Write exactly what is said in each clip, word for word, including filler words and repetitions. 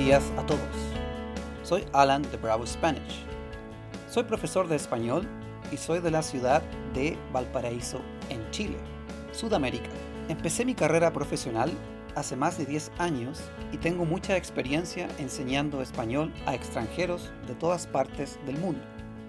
días a todos. Soy Alan de Bravo Spanish. Soy profesor de español y soy de la ciudad de Valparaíso, en Chile, Sudamérica. Empecé mi carrera profesional hace más de diez años y tengo mucha experiencia enseñando español a extranjeros de todas partes del mundo.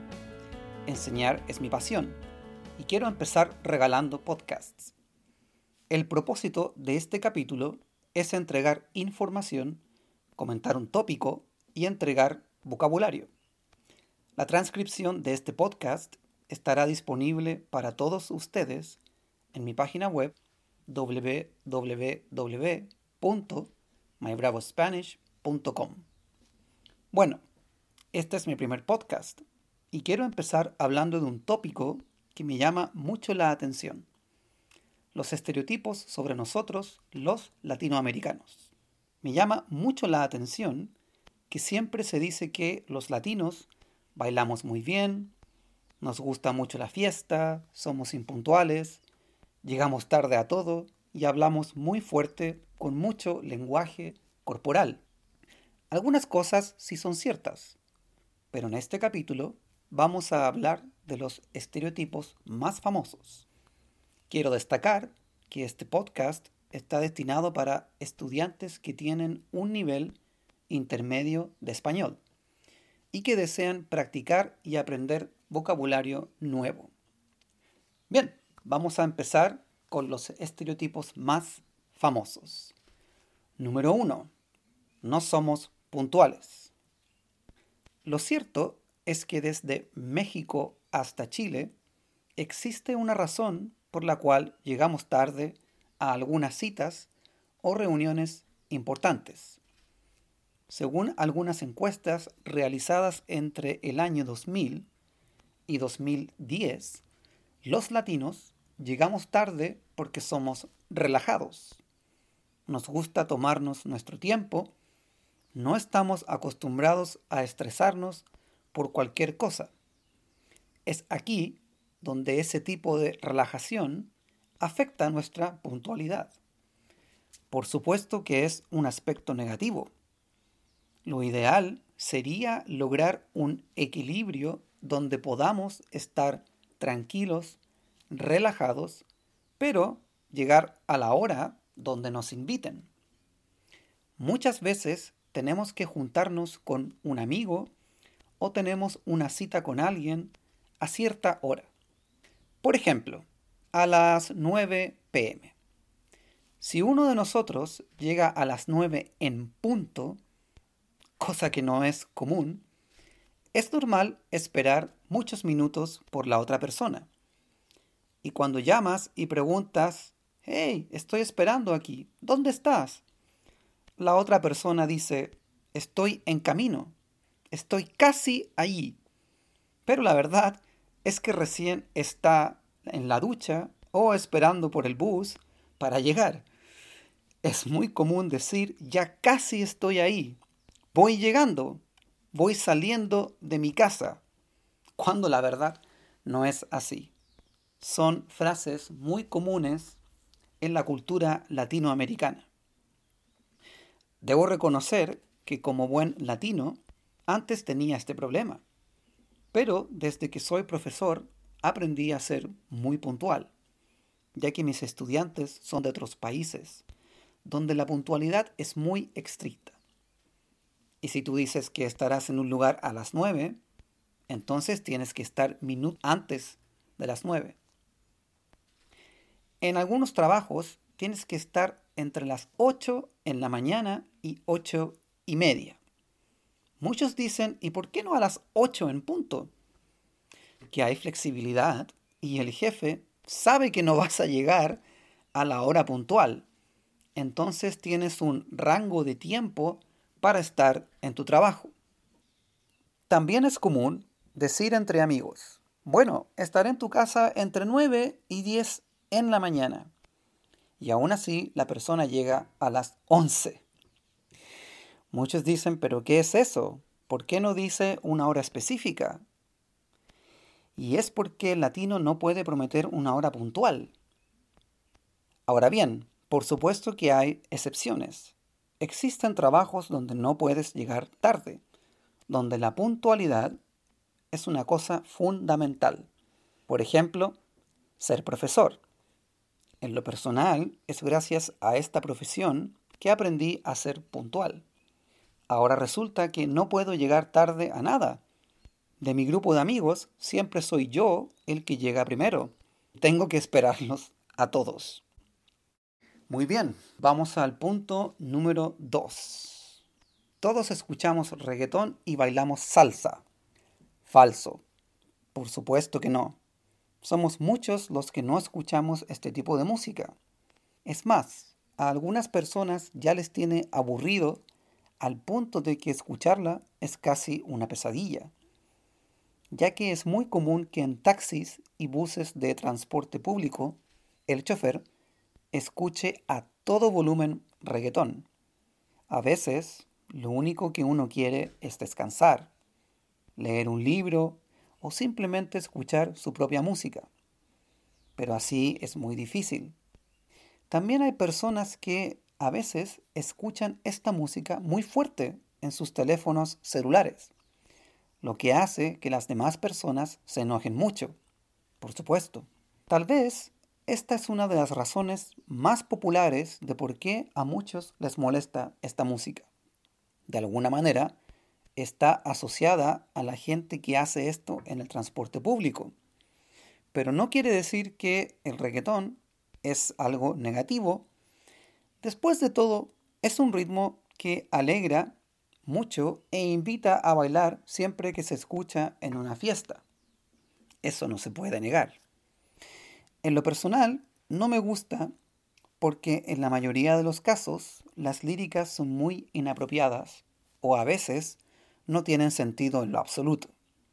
Enseñar es mi pasión y quiero empezar regalando podcasts. El propósito de este capítulo es entregar información, comentar un tópico y entregar vocabulario. La transcripción de este podcast estará disponible para todos ustedes en mi página web doble u doble u doble u punto my bravo spanish punto com. Bueno, este es mi primer podcast y quiero empezar hablando de un tópico que me llama mucho la atención: los estereotipos sobre nosotros, los latinoamericanos. Me llama mucho la atención que siempre se dice que los latinos bailamos muy bien, nos gusta mucho la fiesta, somos impuntuales, llegamos tarde a todo y hablamos muy fuerte con mucho lenguaje corporal. Algunas cosas sí son ciertas, pero en este capítulo vamos a hablar de los estereotipos más famosos. Quiero destacar que este podcast está destinado para estudiantes que tienen un nivel intermedio de español y que desean practicar y aprender vocabulario nuevo. Bien, vamos a empezar con los estereotipos más famosos. Número uno. No somos puntuales. Lo cierto es que desde México hasta Chile existe una razón por la cual llegamos tarde a algunas citas o reuniones importantes. Según algunas encuestas realizadas entre el año dos mil y dos mil diez, los latinos llegamos tarde porque somos relajados. Nos gusta tomarnos nuestro tiempo, no estamos acostumbrados a estresarnos por cualquier cosa. Es aquí donde ese tipo de relajación afecta nuestra puntualidad. Por supuesto que es un aspecto negativo. Lo ideal sería lograr un equilibrio donde podamos estar tranquilos, relajados, pero llegar a la hora donde nos inviten. Muchas veces tenemos que juntarnos con un amigo o tenemos una cita con alguien a cierta hora. Por ejemplo, a las nueve pe eme. Si uno de nosotros llega a las nueve en punto, cosa que no es común, es normal esperar muchos minutos por la otra persona. Y cuando llamas y preguntas, «Hey, estoy esperando aquí, ¿dónde estás?», la otra persona dice, «Estoy en camino, estoy casi allí». Pero la verdad es que recién está en la ducha o esperando por el bus para llegar. Es muy común decir, «Ya casi estoy ahí, voy llegando, voy saliendo de mi casa», cuando la verdad no es así. Son frases muy comunes en la cultura latinoamericana. Debo reconocer que como buen latino, antes tenía este problema, pero desde que soy profesor aprendí a ser muy puntual, ya que mis estudiantes son de otros países, donde la puntualidad es muy estricta. Y si tú dices que estarás en un lugar a las nueve, entonces tienes que estar minutos antes de las nueve. En algunos trabajos tienes que estar entre las ocho en la mañana y ocho y media. Muchos dicen, ¿y por qué no a las ocho en punto? Que hay flexibilidad y el jefe sabe que no vas a llegar a la hora puntual. Entonces tienes un rango de tiempo para estar en tu trabajo. También es común decir entre amigos, bueno, estaré en tu casa entre nueve y diez en la mañana. Y aún así la persona llega a las once. Muchos dicen, ¿pero qué es eso? ¿Por qué no dice una hora específica? Y es porque el latino no puede prometer una hora puntual. Ahora bien, por supuesto que hay excepciones. Existen trabajos donde no puedes llegar tarde, donde la puntualidad es una cosa fundamental. Por ejemplo, ser profesor. En lo personal, es gracias a esta profesión que aprendí a ser puntual. Ahora resulta que no puedo llegar tarde a nada. De mi grupo de amigos, siempre soy yo el que llega primero. Tengo que esperarlos a todos. Muy bien, vamos al punto número dos. Todos escuchamos reggaetón y bailamos salsa. Falso. Por supuesto que no. Somos muchos los que no escuchamos este tipo de música. Es más, a algunas personas ya les tiene aburrido al punto de que escucharla es casi una pesadilla, ya que es muy común que en taxis y buses de transporte público el chofer escuche a todo volumen reggaetón. A veces, lo único que uno quiere es descansar, leer un libro o simplemente escuchar su propia música. Pero así es muy difícil. También hay personas que a veces escuchan esta música muy fuerte en sus teléfonos celulares, lo que hace que las demás personas se enojen mucho, por supuesto. Tal vez esta es una de las razones más populares de por qué a muchos les molesta esta música. De alguna manera, está asociada a la gente que hace esto en el transporte público. Pero no quiere decir que el reggaetón es algo negativo. Después de todo, es un ritmo que alegra mucho e invita a bailar siempre que se escucha en una fiesta. Eso no se puede negar. En lo personal, no me gusta porque en la mayoría de los casos las líricas son muy inapropiadas o a veces no tienen sentido en lo absoluto,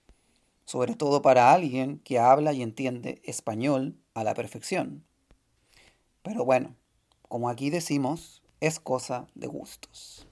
sobre todo para alguien que habla y entiende español a la perfección. Pero bueno, como aquí decimos, es cosa de gustos.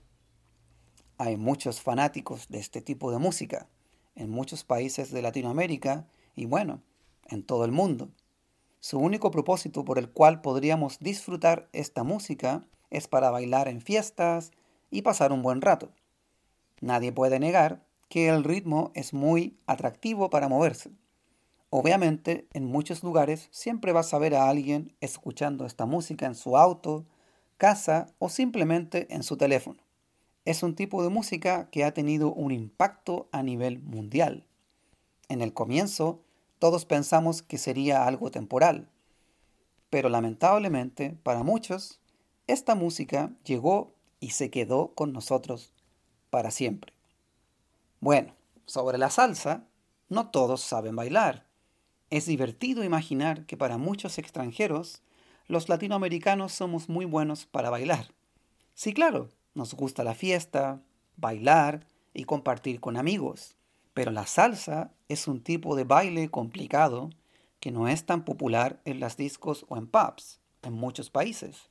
Hay muchos fanáticos de este tipo de música en muchos países de Latinoamérica y bueno, en todo el mundo. Su único propósito por el cual podríamos disfrutar esta música es para bailar en fiestas y pasar un buen rato. Nadie puede negar que el ritmo es muy atractivo para moverse. Obviamente, en muchos lugares siempre vas a ver a alguien escuchando esta música en su auto, casa o simplemente en su teléfono. Es un tipo de música que ha tenido un impacto a nivel mundial. En el comienzo, todos pensamos que sería algo temporal, pero lamentablemente para muchos, esta música llegó y se quedó con nosotros para siempre. Bueno, sobre la salsa, no todos saben bailar. Es divertido imaginar que para muchos extranjeros, los latinoamericanos somos muy buenos para bailar. Sí, claro, nos gusta la fiesta, bailar y compartir con amigos. Pero la salsa es un tipo de baile complicado que no es tan popular en las discos o en pubs en muchos países.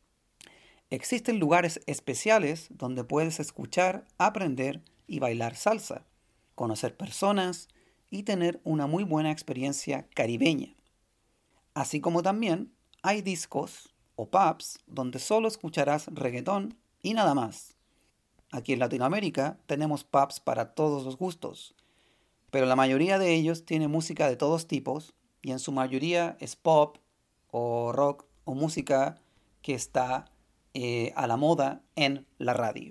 Existen lugares especiales donde puedes escuchar, aprender y bailar salsa, conocer personas y tener una muy buena experiencia caribeña. Así como también hay discos o pubs donde solo escucharás reggaetón y nada más. Aquí en Latinoamérica tenemos pubs para todos los gustos, pero la mayoría de ellos tiene música de todos tipos y en su mayoría es pop o rock o música que está eh, a la moda en la radio.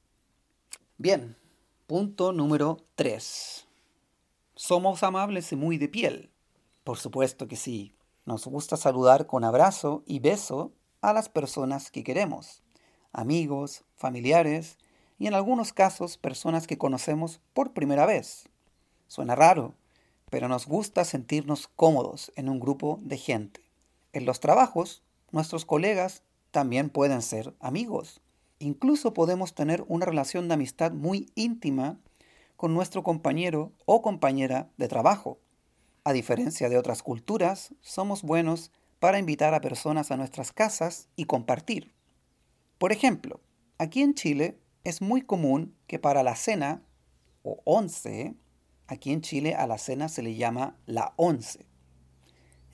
Bien, punto número tres. ¿Somos amables y muy de piel? Por supuesto que sí. Nos gusta saludar con abrazo y beso a las personas que queremos, amigos, familiares y en algunos casos personas que conocemos por primera vez. Suena raro, pero nos gusta sentirnos cómodos en un grupo de gente. En los trabajos, nuestros colegas también pueden ser amigos. Incluso podemos tener una relación de amistad muy íntima con nuestro compañero o compañera de trabajo. A diferencia de otras culturas, somos buenos para invitar a personas a nuestras casas y compartir. Por ejemplo, aquí en Chile es muy común que para la cena o once, aquí en Chile a la cena se le llama la once.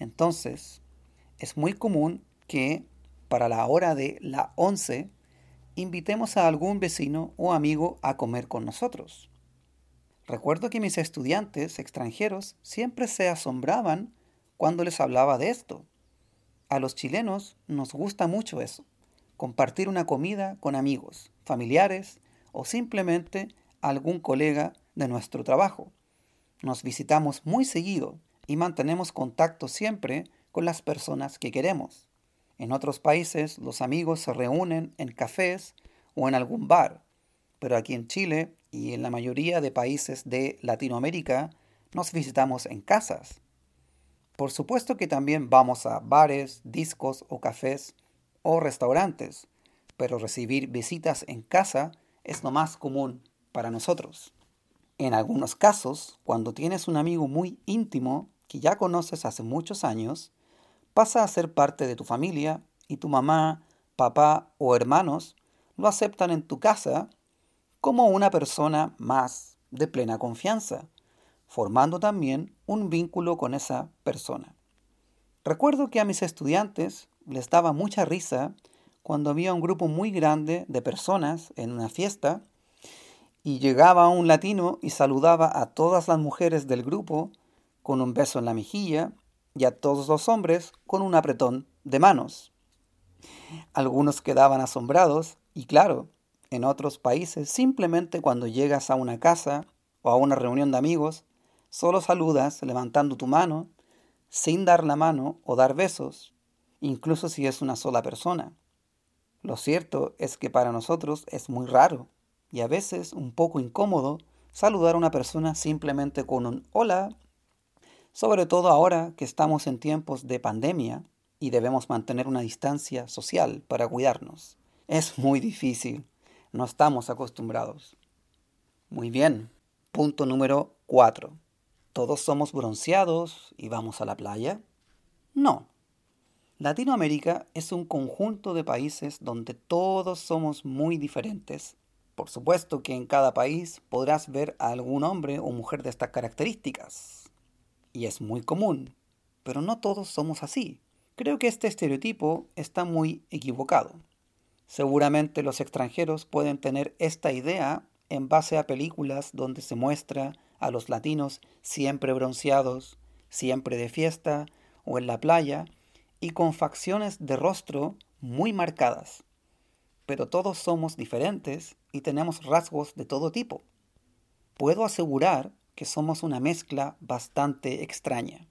Entonces, es muy común que para la hora de la once invitemos a algún vecino o amigo a comer con nosotros. Recuerdo que mis estudiantes extranjeros siempre se asombraban cuando les hablaba de esto. A los chilenos nos gusta mucho eso, compartir una comida con amigos, familiares o simplemente algún colega de nuestro trabajo. Nos visitamos muy seguido y mantenemos contacto siempre con las personas que queremos. En otros países los amigos se reúnen en cafés o en algún bar, pero aquí en Chile y en la mayoría de países de Latinoamérica nos visitamos en casas. Por supuesto que también vamos a bares, discos o cafés o restaurantes, pero recibir visitas en casa es lo más común para nosotros. En algunos casos, cuando tienes un amigo muy íntimo que ya conoces hace muchos años, pasa a ser parte de tu familia y tu mamá, papá o hermanos lo aceptan en tu casa como una persona más de plena confianza, formando también un vínculo con esa persona. Recuerdo que a mis estudiantes les daba mucha risa cuando había un grupo muy grande de personas en una fiesta y llegaba un latino y saludaba a todas las mujeres del grupo con un beso en la mejilla y a todos los hombres con un apretón de manos. Algunos quedaban asombrados y claro, en otros países simplemente cuando llegas a una casa o a una reunión de amigos, solo saludas levantando tu mano, sin dar la mano o dar besos, incluso si es una sola persona. Lo cierto es que para nosotros es muy raro y a veces un poco incómodo saludar a una persona simplemente con un hola, sobre todo ahora que estamos en tiempos de pandemia y debemos mantener una distancia social para cuidarnos. Es muy difícil, no estamos acostumbrados. Muy bien, punto número cuatro. ¿Todos somos bronceados y vamos a la playa? No. Latinoamérica es un conjunto de países donde todos somos muy diferentes. Por supuesto que en cada país podrás ver a algún hombre o mujer de estas características. Y es muy común, pero no todos somos así. Creo que este estereotipo está muy equivocado. Seguramente los extranjeros pueden tener esta idea en base a películas donde se muestra a los latinos siempre bronceados, siempre de fiesta o en la playa y con facciones de rostro muy marcadas. Pero todos somos diferentes y tenemos rasgos de todo tipo. Puedo asegurar que somos una mezcla bastante extraña,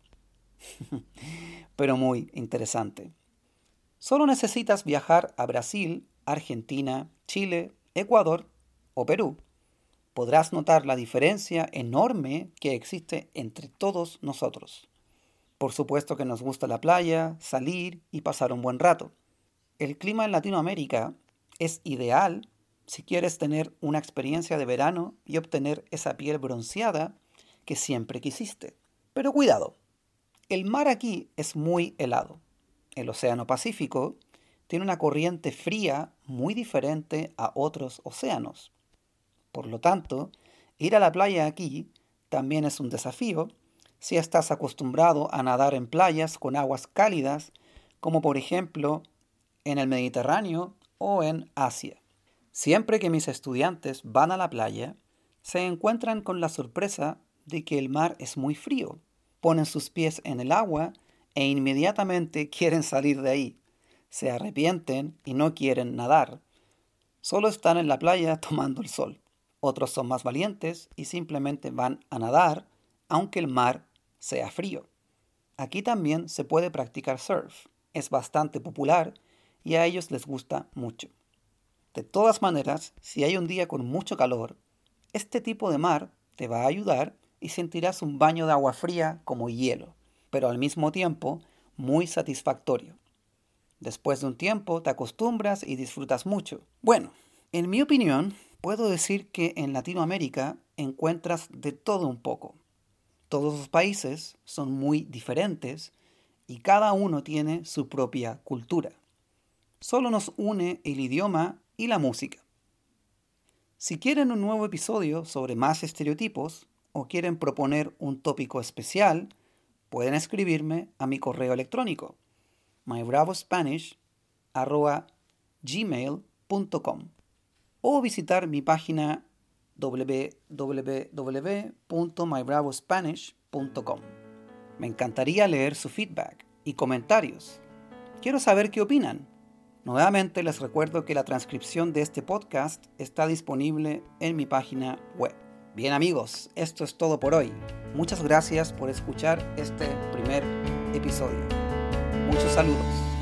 pero muy interesante. Solo necesitas viajar a Brasil, Argentina, Chile, Ecuador o Perú. Podrás notar la diferencia enorme que existe entre todos nosotros. Por supuesto que nos gusta la playa, salir y pasar un buen rato. El clima en Latinoamérica es ideal si quieres tener una experiencia de verano y obtener esa piel bronceada que siempre quisiste. Pero cuidado, el mar aquí es muy helado. El Océano Pacífico tiene una corriente fría muy diferente a otros océanos. Por lo tanto, ir a la playa aquí también es un desafío si estás acostumbrado a nadar en playas con aguas cálidas, como por ejemplo en el Mediterráneo o en Asia. Siempre que mis estudiantes van a la playa, se encuentran con la sorpresa de que el mar es muy frío. Ponen sus pies en el agua e inmediatamente quieren salir de ahí. Se arrepienten y no quieren nadar. Solo están en la playa tomando el sol. Otros son más valientes y simplemente van a nadar, aunque el mar sea frío. Aquí también se puede practicar surf. Es bastante popular y a ellos les gusta mucho. De todas maneras, si hay un día con mucho calor, este tipo de mar te va a ayudar y sentirás un baño de agua fría como hielo, pero al mismo tiempo muy satisfactorio. Después de un tiempo te acostumbras y disfrutas mucho. Bueno, en mi opinión, puedo decir que en Latinoamérica encuentras de todo un poco. Todos los países son muy diferentes y cada uno tiene su propia cultura. Solo nos une el idioma y la música. Si quieren un nuevo episodio sobre más estereotipos o quieren proponer un tópico especial, pueden escribirme a mi correo electrónico my bravo spanish arroba gmail punto com o visitar mi página w w w punto my bravo spanish punto com. Me encantaría leer su feedback y comentarios. Quiero saber qué opinan. Nuevamente les recuerdo que la transcripción de este podcast está disponible en mi página web. Bien amigos, esto es todo por hoy. Muchas gracias por escuchar este primer episodio. Muchos saludos.